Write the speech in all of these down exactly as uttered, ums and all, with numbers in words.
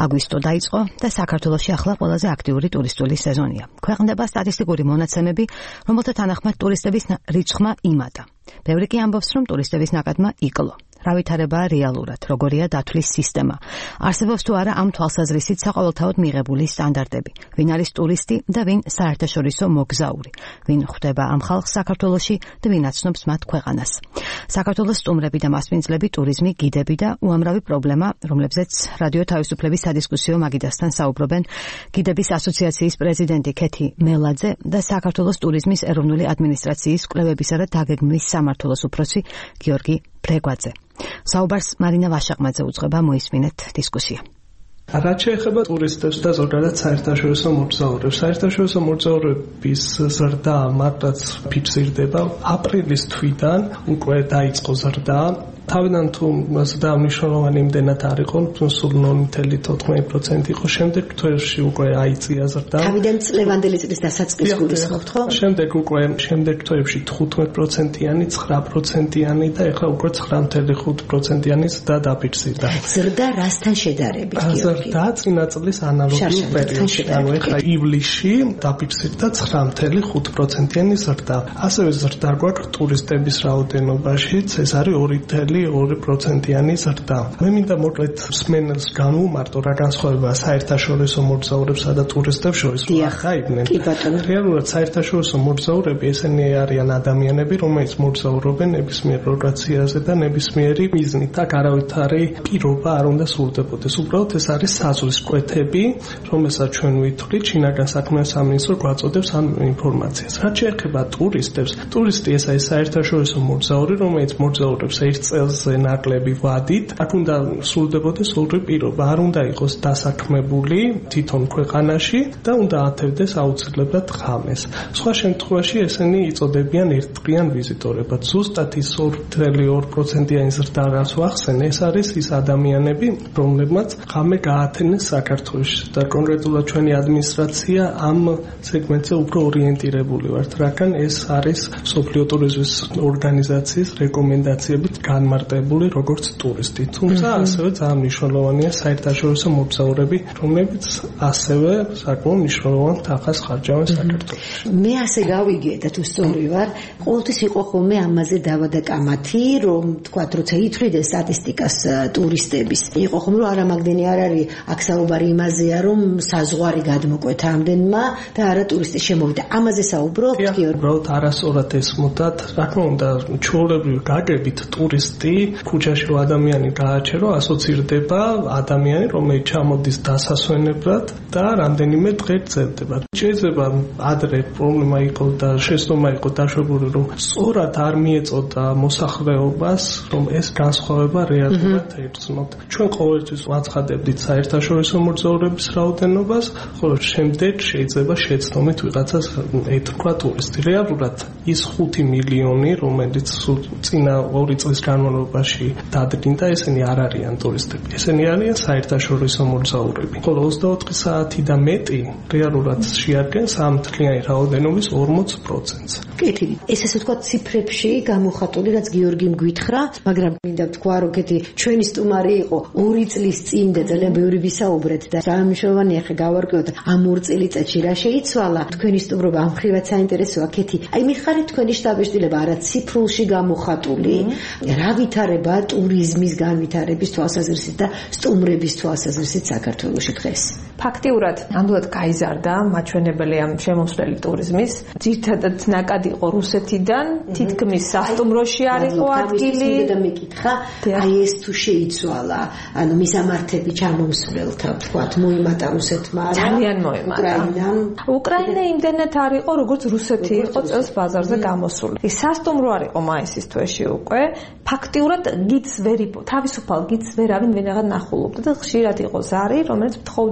აგვისტო დაიწყო და საქართველოში ახლა ყველაზე აქტიური ტურისტული სეზონია. ქვეყნდება სტატისტიკური მონაცემები, რომელთა თანახმად ტურისტების რიცხვმა იმატა. ბევრი კი ამბობს, რომ ტურისტების ნაკადმა იკლო. რა ვითარებაა რეალურად, როგორია დათვლის სისტემა. არსებობს თუ არა ამ თვალსაზრისით საყოველთაოდ მიღებული სტანდარტები. ვინ არის ტურისტი და ვინ საერთაშორისო მოგზაური. ვინ ხვდება ამ ხალხს საქართველოში და ვინ აცნობს მათ ქვეყანას. საქართველოს სტუმრები და მასპინძლები, ტურიზმი, გიდები და უამრავი პრობლემა, რომლებზეც რადიო თავისუფლების სადისკუსიო მაგიდასთან საუბრობენ გიდების ასოციაციის პრეზიდენტი ქეთი მელაძე და საქართველოს ტურიზმის ეროვნული ადმინისტრაციის კვლევებისა და დაგეგმვის სამმართველოს უფროსი გიორგი ბრეგვაძე. საუბარს მარინა ვაშაყმაძე უძღვება, მოისმინეთ დისკუსია. რაც შეეხება ტურისტებს და ზოგადად საერთაშორისო მოგზაურებს, საერთაშორისო მოგზაურების ზრდა მარტაც ფიქსირდება აპრილის თვიდან უკვე დაიწყო ზრდა. თავიდან თუ ზრდა მნიშვნელოვანი იმდენად არ იყო, სულ ნული მეთერთი პროცენტი იყო, შემდეგ თვეში უკვე აიწია ზრდა. თავიდან წლევანდელი წლის დასაწყის გულისხმობთ, ხო? შემდეგ უკვე შემდეგ თვეებში თხუთმეტ პროცენტიანი, ცხრა პროცენტიანი და ეხლა უკვე ცხრა მეთერთი ხუთი პროცენტიანი ზრდა დაფიქსირდა. ზრდა რასთან შედარებით, გიორგი? ზრდა წინა წლის ანალოგიურ პერიოდში, ანუ ეხლა ივლისში დაფიქსირდა ცხრა მეთერთი ხუთი პროცენტიანი ზრდა. ასევე ზრდა გვაქვს ტურისტების რაოდენობაშიც, ეს არის ორი ორი პროცენტიანი ზრდა. მე მინდა მოკლედ მსმენელს განვუმარტო რა განსხვავებაა საერთაშორისო მოგზაურებსა და ტურისტებს შორის. აიხაიბნენ. კი ბატონო. რეალურად საერთაშორისო მოგზაურები ესენი არიან ადამიანები, რომელიც მოგზაურობენ ნებისმიერ ლოკაციაზე და ნებისმიერი მიზნით. აქ არავითარი პირობა არ უნდა სრულდებოდეს. უბრალოდ ეს არის საზღვრის კვეთები, რომელსაც ჩვენ ვითვლით შინაგან საქმეთა სამინისტრო გვაწოდებს ამ ინფორმაციას. რაც შეეხება ტურისტებს, ტურისტი ეს არის საერთაშორისო მოგზაური, რომელიც მოგზაურობს ერთ წელზე ნაკლები ვადით. აქ უნდა სრულდებოდეს ორი პირობა. არ უნდა იყოს დასაქმებული თვითონ ქვეყანაში და უნდა ათევდეს აუცილებლად ღამეს. სხვა შემთხვევაში ესენი იწოდებიან ერთდღიან ვიზიტორებად. ზუსტად ის ორი მეთერთი ორი პროცენტიანი ზრდა რაც ვახსენე, ეს არის ის ადამიანები, რომლებმაც ღამე გაათენეს საქართველოში და კონკრეტულად ჩვენი ადმინისტრაცია ამ სეგმენტზე უფრო ორიენტირებული ვართ, რადგან ეს არის მსოფლიო ტურიზმის ორგანიზაციის რეკომენდაციებით განმარტებული როგორც ტურისტი. თუმცა ასევე ძალიან მნიშვნელოვანია საერთაშორისო მოგზაურები, რომლებიც ასევე საკმაოდ მნიშვნელოვან თანხას ხარჯავენ საქართველოში. მე ასე გავიგე და თუ სწორი ვარ, ყოველთვის იყო ხოლმე ამაზე დავა და კამათი, რომ თქვათ, როცა ითვლიდეს სტატისტიკას ტურისტების, იყო ხოლმე რომ არა მაგდენი არ არის, აქ საუბარი იმაზეა, რომ საზღვარი გადმოკვეთა ამდენმა და არა ტურისტი შემოვიდა. ამაზე საუბრობთ, გიორგი? უბრალოდ არასწორად ესმოდათ, რა თქმა უნდა, ჩვეულებრივი გაგებით ტურისტი ქუჩაში რო ადამიანი გააჩერო, ასოცირდება ადამიანი, რომელიც ჩამოდის დასასვენებლად და რამდენიმე დღე გრძელდება. შეიძლება ადრე პრობლემა იყო და შეცდომა იყო დაშვებული, რომ სწორად არ მიეწოდა მოსახლეობას, რომ ეს განსხვავება რეალურად ერწყმოთ. ჩვენ ყოველთვის ვაცხადებდით საერთაშორისო მოგზაურების რაოდენობას, ხოლო შემდეგ შეიძლება შეცდომით ვიღაცას ეთქვა ტურისტი. რეალურად ის ხუთი მილიონი, რომელიც წინა ორი წლის განმავლობაში დადგინდა, ესენი არ არიან ტურისტები. ესენი არიან საერთაშორისო მოგზაურები. ხოლო ოცდაოთხი საათი და მეტი რეალურად შეადგენს ამ მთლიანი რაოდენობის ორმოც პროცენტს. კეთი, ეს ესე ვთქვათ ციფრებში გამოხატული, რაც გიორგიმ გვითხრა, მაგრამ მინდა ვთქვა, რომ კეთი ჩვენი სტუმარი იყო ორი წლის წინ და ძალიან ბევრი ვისაუბრეთ და ძალიან მნიშვნელოვანია ხე გავარკვიოთ ამ ორ წელიწადში რა შეიცვალა. თქვენი სტუმრობა ამ ხრივად საინტერესოა, კეთი. აი მიხარით თქვენი შტაბ-ბიჭდილება არა ციფრულში გამოხატული, რა ვითარება ტურიზმის განვითარების თვალსაზრისით და სტუმრების თვალსაზრისით საქართველოში დღეს? ფაქტიურად ამდენად გაიზარდა მაჩვენებელი ამ შემომსვლელი ტურიზმის. ძირითადად ნაკადი იყო რუსეთიდან, თითქმის სასტუმროში არ იყო ადგილი. და მეკითხა, აი ეს თუ შეიცვალა, ანუ მისამართები ჩამომსვლელთა, თქვათ, მოიმატა რუსეთმა, ძალიან მოიმატა. უკრაინამ. უკრაინა იმდენად არ იყო, როგორც რუსეთი იყო წელს ბაზარზე გამოსული. სასტუმრო არ იყო მაისის თვეში უკვე. ფაქტიურად გიდს ვერ იპო, თავისუფალ გიდს ვერავინ ვენაღად ნახულობდა და ხშირად იყო ზარი, რომელიც მთხოვდნენ, რომ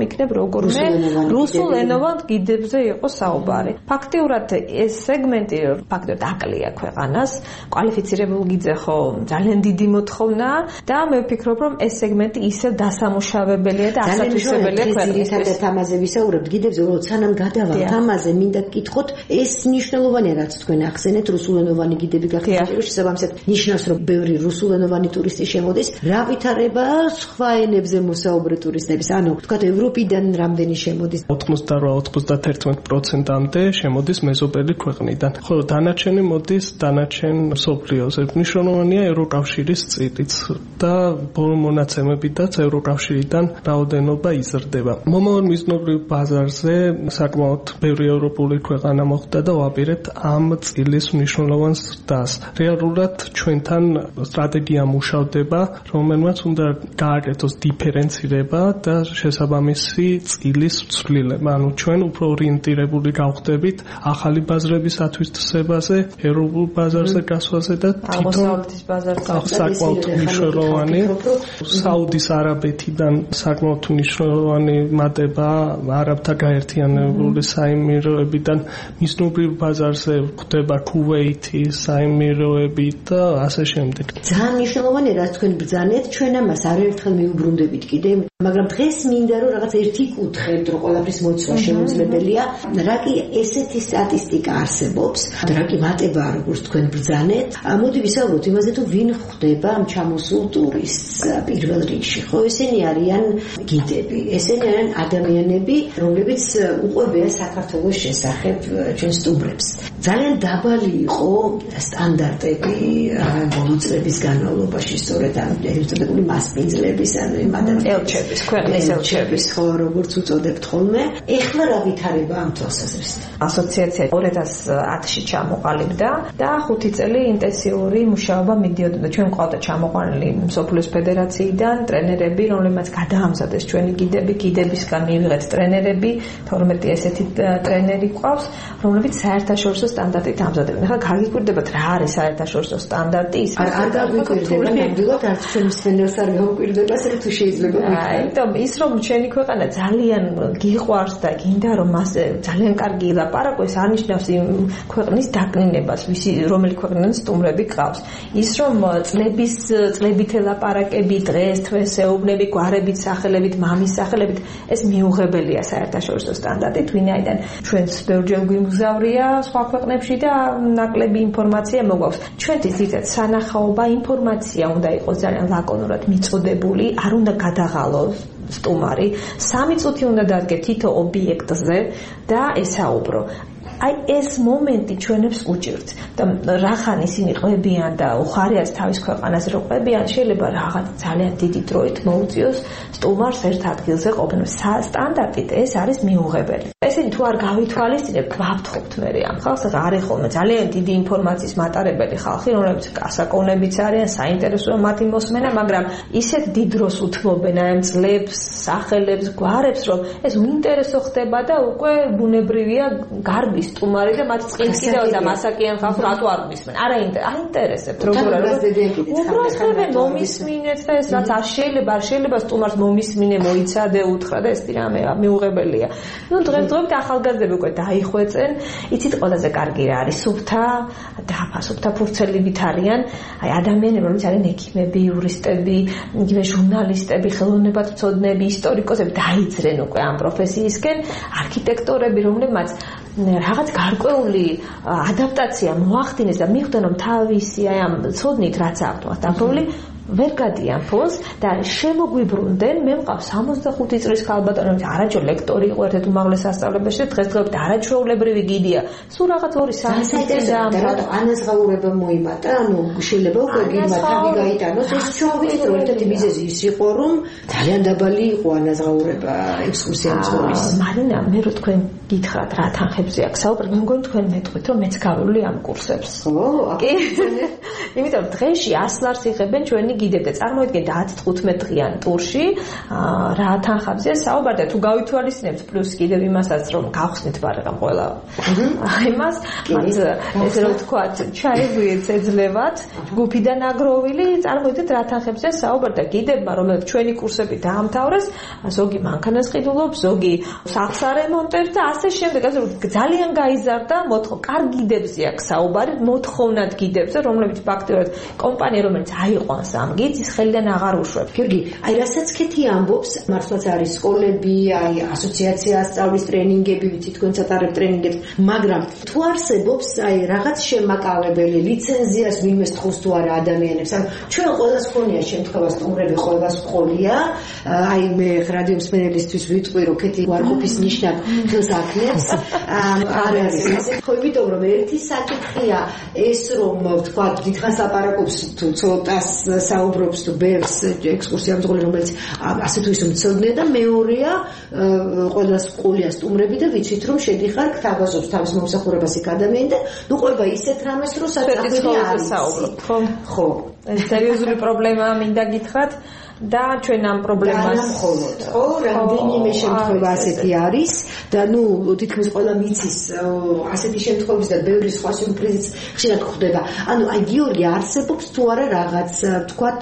იქნებ როგორმე რუსულენოვან გიდებზე იყო საუბარი. ფაქტიურად ეს სეგმენტი ფაქტიურად აკლია ქვეყანას, კვალიფიცირებულ გიძე ხო ძალიან დიდი მოთხოვნაა და მე ვფიქრობ, რომ ეს სეგმენტი ისევ დასამუშავებელია და ასათვისებელია ქვეყნისთვის. ამაზე ვისაუბრებთ გიდებზე, უბრალოდ სანამ გადავალთ ამაზე, მინდა გკითხოთ, ეს მნიშვნელოვანია, რაც თქვენ ახსენეთ, რუსულენოვანი გიდები გახსნით, შესაბამისად ნიშნავს, რომ ბევრი რუსულენოვანი ტურისტი შემოდის. რა ვითარებაა სხვა ენებზე მოსაუბრე ტურისტების? ანუ თქვათ ევროპიდან რამდენი შემოდის? ოცდაოთხ ოცდაათერთმეტ პროცენტამდე შემოდის მეზობელი ქვეყნიდან. ხოლო დანარჩენი მოდის დანარჩენ მსოფლიოზე. მნიშვნელოვანია ევროკავშირის წილიც და ბოლო მონაცემებითაც ევროკავშირიდან რაოდენობა იზრდება. მომავალ მიზნობრივ ბაზარზე საკმაოდ ბევრი ევროპული ქვეყანა მოხვდა და ვაპირებთ ამ წილის მნიშვნელოვან ზრდას. რეალურად ჩვენთან სტრატეგია მუშავდება, რომელმაც უნდა გააკეთოს დიფერენცირება და შესაბამისი წილის ცვლილება. ანუ ჩვენ უფრო ორიენტირებული გავხდებით ახალი ბაზრების ათვისებაზე, ევროპულ ბაზარზე გასვლაზე და აღმოსავლეთის ბაზარზე საკმაოდ მნიშვნელოვანი საუდის არაბეთიდან საკმაოდ მნიშვნელოვანი მატება არაბთა გაერთიანებული საიმიროებიდან მიზნობრივ ბაზარზე ხდება ქუვეითი საიმიროები და ასე შემდეგ. ძალიან მნიშვნელოვანია რაც თქვენ ბრძანეთ, ჩვენ ამას არაერთხელ მიუბრუნდებით კიდე, მაგრამ დღეს მინდა რომ რაღაც ერთი კუთხედ რომ ყველაფრის მოცვა შემოძლებელია, რა კი ესეთი სტატისტიკა არსებობს, რა კი მატებაა როგორც თქვენ ბრძანეთ. მოდი ვისაუბროთ იმაზე თუ ვინ ხვდება ამ ჩამოსულ ტურისტს პირველ რიგში. ხო, ესენი არიან გიდები, ესენი არიან ადამიანები, რომლებიც უყვებიან საქართველოს შესახებ ჩვენ სტუმრებს. ძალიან დაბალი იყო სტანდარტები ბოლო წლების განმავლობაში, სწორედ ამ ერთადერთი მასპინძლების, ანუ იმ ელჩების, ქვეყნის ელჩების, ხო, როგორც უწოდებთ ხოლმე. ეხლა რა ვითარება ამ თვალსაზრისით? ასოციაცია ორი ათას ათში ჩამოყალიბდა და ხუთი წელი ინტენსიური მუშაობა მიდიოდა. ჩვენ ყავდა ჩამოყვანილი მსოფლიოს ფედერაციიდან ტრენერები, რომლებმაც გადაამზადეს ჩვენი გიდები, გიდებისგან მივიღეთ ტრენერები, თორმეტი ესეთი ტრენერი ყავს, რომლებიც საერთაშორისო სტანდარტით ამზადებენ. ახლა გაგიკვირდებათ რა არის საერთაშორისო სტანდარტი? არ არ გაგიკვირდება, ნამდვილად არც ჩვენს სცენარს არ გაგიკვირდება, ასე თუ შეიძლება ვიქნა. აიტომ ის რომ ჩვენი ქვეყანა ძალიან გიყვარს და გინდა რომ მას ძალიან კარგი ილაპარაკოს, არნიშნავს იმ ქვეყნის დაკნინებას, ვისი რომელი ქვეყნიდან სტუმრები ყავს. ის რომ წლების წლებით ელაპარაკები, დღეს თვეს ეუბნები, გვარებით, სახელებით, მამის სახელებით, ეს მიუღებელია საერთაშორისო სტანდარტით, ვინაიდან ჩვენს ბევრჯერ გვიმგზავრია სხვა ქვეყნებში და ნაკლები ინფორმაცია მოგვაქვს. ჩვენთვის ძირითადად სანახაობა ინფორმაცია უნდა იყოს ძალიან ლაკონურად მიწოდებული, არ უნდა გადაღალოს სტუმარი. სამი წუთი უნდა დადგე თითო ობიექტზე და ესაუბრო. აი ეს მომენტი ჩვენებს უჭირთ და რახან ისინი ყვებიან და უხარიათ თავის ქვეყანაზე რომ ყვებიან, შეიძლება რაღაც ძალიან დიდი დროით მოუწიოს სტუმარს ერთ ადგილზე ყოფნა. სტანდარტით ეს არის მიუღებელი. ესენი თუ არ გავითვალისწინებთ, ვაფრთხობთ მე ამ ხალხს, არის ხოლმე ძალიან დიდი ინფორმაციის მატარებელი ხალხი, რომლებიც გასაკონებიც არიან, საინტერესოა მათი მოსმენა, მაგრამ ისეთ დიდ დროს უთმობენ აი ამ ძლებს, სახელებს, გვარებს, რომ ეს უინტერესო ხდება და უკვე ბუნებრივია გარბის სტუმარი და მათ წყინს კიდევ და მასაკიან ხალხს რატო არ მისმენ? არა აინტერესებთ როგორ არის? უბრალოდ მომისმინეთ და ეს რაც არ შეიძლება, არ შეიძლება სტუმარს მომისმინე, მოიცადე, უთხრა და ეს რამეა მიუღებელია. ნუ დღესდღეობით ახალგაზრდები უკვე დაიხვეწენ, იცით ყველაზე კარგი რა არის? სუფთა დაფასუფთა ფურცელებით არიან, აი ადამიანები, რომლებიც არიან ექიმები, იურისტები, იგივე ჟურნალისტები, ხელოვნებათმცოდნეები, ისტორიკოსები დაიძრენ უკვე ამ პროფესიისკენ, არქიტექტორები, რომლებმაც რაღაც გარკვეული ადაპტაცია მოახდინეს და მიხვდნენ რომ თავისი აი ამ ცოდნით რაც აქვთ დაპრული ვერ გადიან ფონს და შემოგვიბრუნდნენ. მე მყავს სამოცდახუთი წლის ქალბატონი, არაჯერ ლექტორი იყო ერთ-ერთ უმაღლეს სასწავლებელში, დღესდღეობით არაჩვეულებრივი გიდია. სულ რაღაც ორი სამი წელი და ანაზღაურება მოიმატა, ანუ შეიძლება უკვე გიმა თავი გაიტანოს. ეს ჩვენთვის ერთ-ერთი მიზეზი ის იყო, რომ ძალიან დაბალი იყო ანაზღაურება ექსკურსიამწყობის. მარინა, მე რო თქვენ გითხრათ რა თანხებზე აქვს საუბარი, მე მგონი თქვენ მეტყვით რომ მეც გავლილი ამ კურსებს. ხო, კი. იმიტომ რომ დღეში ას ლარს იღებენ ჩვენი გიდებდა წარმოიდგინეთ ათი თხუთმეტ დღიან ტურში რა თანხამზეა საუბარი და თუ გავითვალისწინებთ პლუს კიდევ იმასაც რომ გავხსნით ბარღამ ყველა იმას მათ ესე რომ ვთქვათ ჩაიგვიეთ ეძლებათ ჯგუფიდან აგროვილი წარმოიდგინეთ რა თანხებზეა საუბარი და გიდებმა რომელიც ჩვენი კურსები დაამთავრეს ზოგი მანქანას ყიდულობს ზოგი სახლს არემონტებს და ასე შემდეგ ასე რომ ძალიან გაიზარდა მოთხოვნა კარგი გიდებზე აქვს საუბარი მოთხოვნად გიდებზე რომლებიც ფაქტობრივად კომპანია რომელიც აიყვანს ამ გიდს ის ხელიდან აღარ უშვებს გიორგი აი რასაც ქეთი ამბობს მართლაც არის სკოლები აი ასოციაცია სწავლის ტრენინგები ვიცი თქვენც ატარებთ ტრენინგებს მაგრამ თუ არსებობს აი რაღაც შემაკავებელი ლიცენზიას ვინმე სთხოვს თუ არა ადამიანებს ან ჩვენ ყველას ქონია შემთხვევა სტუმრები ყველას ყოლია აი მე რადიო მსმენელისთვის ვიტყვი რომ ქეთი უარყოფის ნიშნად ხელს აქნებს არ არის ასე ხო იმიტომ რომ ერთი საკითხია ეს რომ თქვა დიდხანს ლაპარაკობს თუ ცოტას საუბრობს თუ ბევრს ექსკურსიამძღოლი რომელიც ასე თუ ისე მცოდნე და მეორეა ყველას ყოლია სტუმრები და ვიცით რომ შედიხარ გთავაზობს თავის მომსახურებას იქ ადამიანი და ნუ ყובה ისეთ რამეს რომ საჭირო არის საუბრობ ხო ხო ეს სერიოზული პრობლემაა მინდა გითხრათ და ჩვენ ამ პრობლემას მხოლოდ ხო რამდენიმე შემთხვევა ასეთი არის და ნუ თითქმის ყველა მიცის ასეთი შემთხვევების და ბევრი სხვა სიურპრიზიც ხშირად გვხდება ანუ აი გიორგი არსებობს თუ არა რაღაც თქვათ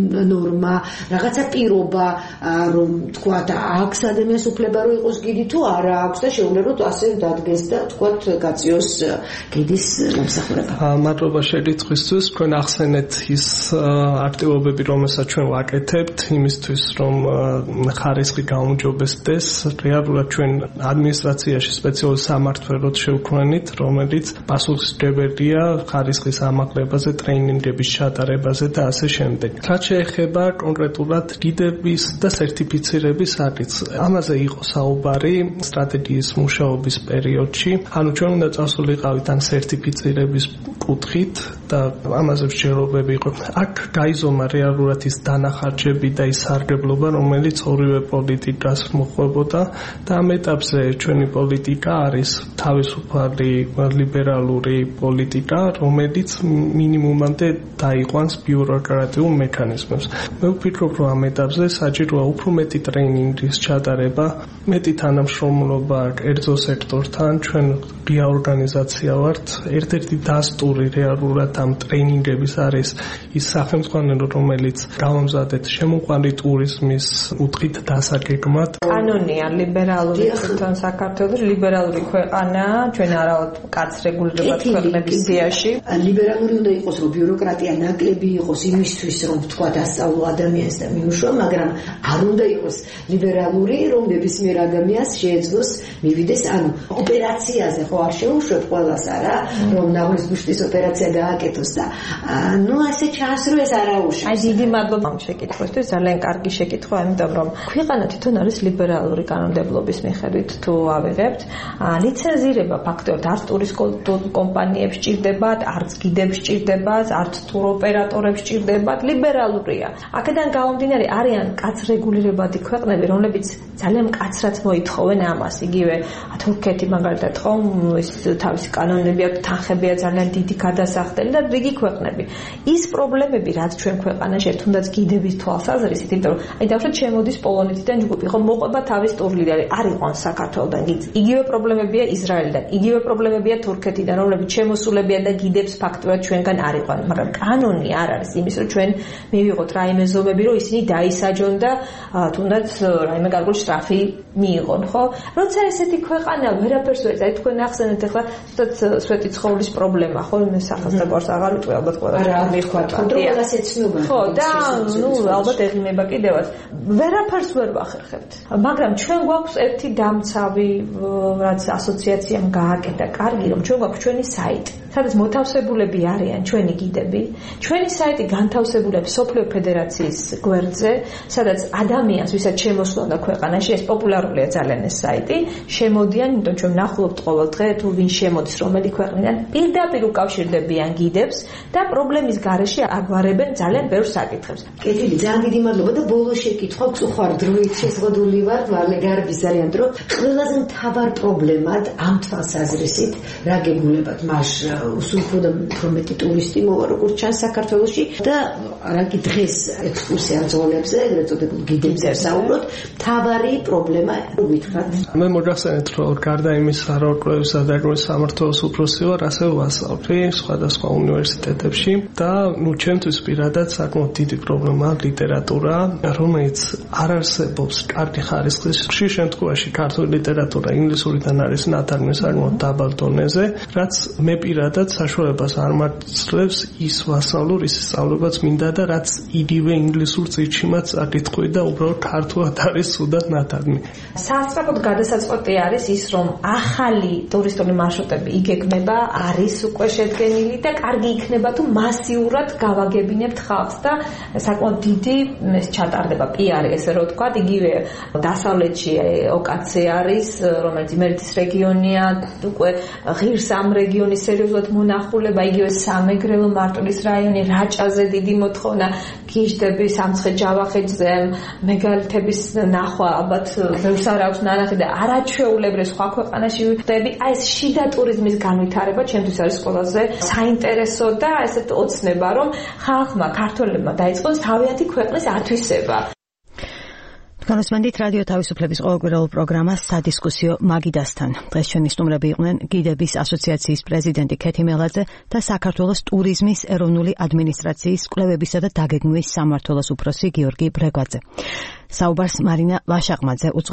ნორმა რაღაცა პირობა რომ თქვათ აქვს ადამიანს უფლება რომ იყოს გიდი თუ არა აქვს და შეუძლებლად ასე დადგეს და თქვათ გაწიოს გიდის მომსახურება მადლობა შერიცხვისთვის თქვენ ახსენეთ ის აქტივობები რომელსაც ჩვენ ვაკეთებთ იმისთვის რომ ხარისხი გაუმჯობესდეს რეალურად ჩვენ ადმინისტრაციაში სპეციალური სამმართველოდ შევქმნით რომელიც პასუხისმგებელია ხარისხის ამაღლებაზე ტრეინინგების ჩატარებაზე და ასე შემდეგ რაც შეეხება კონკრეტულად გიდების და სერტიფიცირების საკითხს ამაზე იყო საუბარი სტრატეგიის მუშაობის პერიოდში ანუ ჩვენ უნდა წასულიყავით ამ სერტიფიცირების კუთხით და ამაზე მსჯელობები იყო აქ გაიზომა რეალურად ის დანახარჯები და ის სარგებლობა რომელიც ორივე პოლიტიკას მოყვებოდა და ამ ეტაპზე ჩვენი პოლიტიკა არის თავისუფალი ლიბერალური პოლიტიკა რომელიც მინიმუმამდე დაიყვანს ბიუროკრატიულ მექანიზმებს მე ვფიქრობ რომ ამ ეტაპზე საჭიროა უფრო მეტი ტრეინინგის ჩატარება მეტი თანამშრომლობა კერძო სექტორთან ჩვენ ღია ორგანიზაცია ვართ ერთ-ერთი დასტური რეალურად ამ ტრეინინგების არის ის სახელმწიფო რომელიც გავამზადეთ შემოყვანილი ტურიზმის უთხით დასაგეგმად კანონია ლიბერალური თვითონ საქართველოს ლიბერალური ქვეყანა ჩვენ არავთ კაც რეგულირებად ქვეყნების სიაში ლიბერალური უნდა იყოს რომ ბიუროკრატია ნაკლები იყოს იმისთვის რომ თქვა დასწავლო ადამიანს და მიუშვა მაგრამ არ უნდა იყოს ლიბერალური რომ ნებისმიერ ადამიანს შეეძლოს მივიდეს ანუ ოპერაციაზე ხო არ შეუშვებ ყველას არა რომ ნავლის ბუშტის ოპერაცია გააკეთოს და ნუ ასე ჩანს რომ ეს არაუშავს აი დიდი მადლობა ამ შეკითხვისთვის ძალიან კარგი შეკითხვა იმიტომ რომ ქვეყანა თვითონ არის ლიბერალური კანონმდებლობის მიხედვით თუ ავიღებთ ლიცენზირება ფაქტობრივად არც ტურისტულ კომპანიებს სჭირდებათ არც გიდებს სჭირდებათ არც ტურ ოპერატორებს სჭირდებათ ლიბერალურია აქედან გამომდინარე არიან კაც რეგულირებადი ქვეყნები რომლებიც ძალიან მკაცრად მოითხოვენ ამას იგივე თურქეთი მაგალითად ხო ის თავისი კანონები აქვს თანხებია ძალიან დიდი გადასახდელი და რიგი ქვეყნები ის პრობლემები რაც ჩვენ ქვეყანაში თუნდაც გიდების თვალსაზრისით იმიტომ რომ აი დავშოთ შემოდის პოლონეთიდან ჯგუფი ხო მოყვება თავის ტურლიდერი არ იყვანს საქართველოსთან იგივე პრობლემებია ისრაელიდან იგივე პრობლემებია თურქეთიდან რომლებიც შემოსულებიან და გიდებს ფაქტობრივად ჩვენგან არ იყვნენ მაგრამ კანონი არ არის იმის რომ ჩვენ მივიღოთ რაიმე ზომები რომ ისინი დაისაჯონ და თუნდაც რაიმე გარკვეული შტრაფი მიიღონ ხო როცა ესეთი ქვეყანა ვერაფერს ვერ აი თქვენ ახსენეთ ახლა თუნდაც სვეტიცხოვლის პრობლემა ხო მე სახას და გვარს აღარ ვიტყვი ალბათ ყველა არ მიხვალ ხო დროსაც ეცნობა ხო და ნუ ალბათ ეღიმება კიდევაც ვერაფერს ვერ ვახერხებთ მაგრამ ჩვენ გვაქვს ერთი დამცავი რაც ასოციაციამ გააკეთა კარგი რომ ჩვენ გვაქვს ჩვენი საიტი სადაც მოთავსებულები არიან ჩვენი გიდები ჩვენი საიტი განთავსებულია მსოფლიო ფედერაციის გვერდზე სადაც ადამიანს ვისაც შემოსვლა უნდა ქვეყანაში ეს პოპულარულია ძალიან ეს საიტი შემოდიან იმიტომ ჩვენ ვნახულობთ ყოველ დღე თუ ვინ შემოდის რომელი ქვეყნიდან პირდაპირ უკავშირდებიან გიდებს და პრობლემის გარეშე აგვარებენ ძალიან ბევრ საკითხებს კეთილი ძალიან დიდი მადლობა და ბოლოს შეკითხვა გწუხარ დროით შეზღუდული ვარ მალე გარბის ძალიან დრო ყველაზე მთავარ პრობლემად ამ თვალსაზრისით რა გეგულებათ მას უსულფო და პრომეტი ტურისტი მოვა როგორც ჩანს საქართველოში და რაკი დღეს ექსკურსია ზონებზე ეგრეთ წოდებულ გიდებზე საუბრობთ თავარი პრობლემა ვითხრათ მე მოგახსენეთ რომ გარდა იმისა რომ კვლევისა და ეგრეთ სამართლის უფროსი ვარ ასევე ვასწავლი სხვადასხვა უნივერსიტეტებში და ნუ ჩემთვის პირადად საკმაოდ დიდი პრობლემაა ლიტერატურა რომელიც არ არსებობს კარგი ხარისხის ხშირ შემთხვევაში ქართული ლიტერატურა ინგლისურიდან არის ნათარგმნი საკმაოდ დაბალ დონეზე რაც მე პირადად საშუალებას არ მაძლევს ის ვასწავლო ის სწავლებაც მინდა და რაც იგივე ინგლისურ წიგნშიც აკითხვი და უბრალოდ ქართულად არის სუდად ნათარგმნი სასწრაფოდ გადასაწყვეტი არის ის რომ ახალი ტურისტული მარშრუტები იგეგმება არის უკვე შედგენილი და კარგი იქნება თუ მასიურად გავაგებინებთ ხალხს და საკმაოდ დიდი ეს ჩატარდება პიარი ესე რომ ვთქვა იგივე დასავლეთში ოკაცე არის რომელიც იმერეთის რეგიონია უკვე ღირს ამ რეგიონის სერიოზულად მონახულება იგივე სამეგრელო მარტვილის რაიონი რაჭაზე დიდი მოთხოვნა გიჟდები სამცხე-ჯავახეთზე მეგალითების ნახვა ალბათ ბევრს არ აქვს ნანახი და არაჩვეულებრივ სხვა ქვეყანაში ვიხდები აი ეს შიდა ტურიზმის განვითარება ჩემთვის არის ყველაზე საინტერესო და ესეთ ოცნება რომ ხალხმა ქართველებმა დაიწყოს თავიანთი ქვეყნის ათვისება განსმენდით რადიო თავისუფლების ყოველკვირეულ პროგრამას სადისკუსიო მაგიდასთან. დღეს ჩვენი სტუმრები იყვნენ გიდების ასოციაციის პრეზიდენტი ქეთი მელაძე და საქართველოს ტურიზმის ეროვნული ადმინისტრაციის კვლევებისა და დაგეგმვის სამმართველოს უფროსი გიორგი ბრეგვაძე. საუბარს მარინა ვაშაყმაძე